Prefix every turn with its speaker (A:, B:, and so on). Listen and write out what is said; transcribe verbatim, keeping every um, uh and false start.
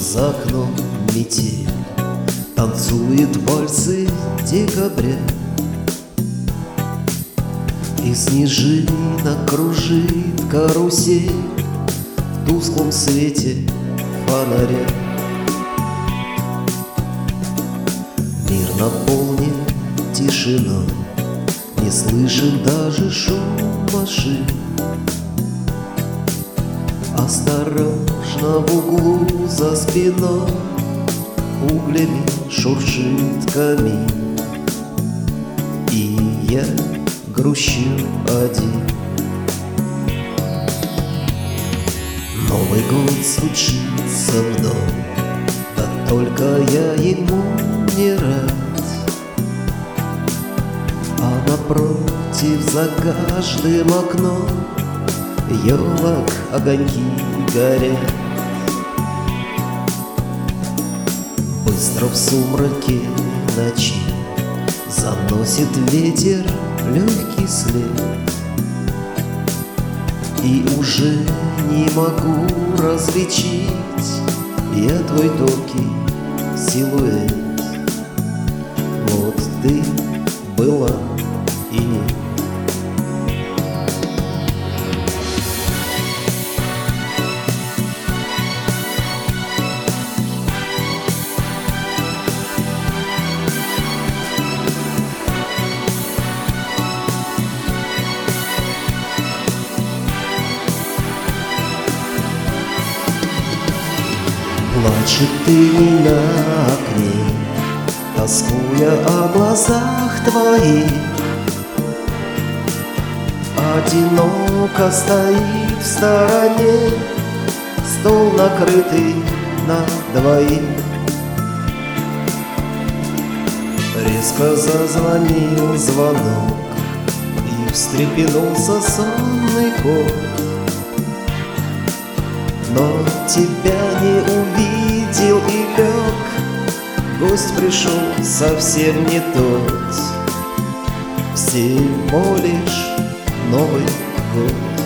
A: за окном метель, танцует вальсы декабря, и снежинок кружит карусель в тусклом свете фонаря. Мир наполнен тишиной, не слышен даже шум машин. Осторожно в углу за спиной углями шуршит камин, и я грущу один. Новый год случится вновь, да только я ему не рад. А напротив, за каждым окном елок огоньки горят. Быстро в сумраке ночи заносит ветер легкий след, и уже не могу различить я твой тонкий силуэт. Вот ты была и нет. Плачет ты на окне, тоскуя о глазах твоих. Одиноко стоит в стороне стол, накрытый на двоих. Резко зазвонил звонок, и встрепенулся сонный кот. Но тебя не увидел и лег, гость пришел совсем не тот, всего лишь Новый год.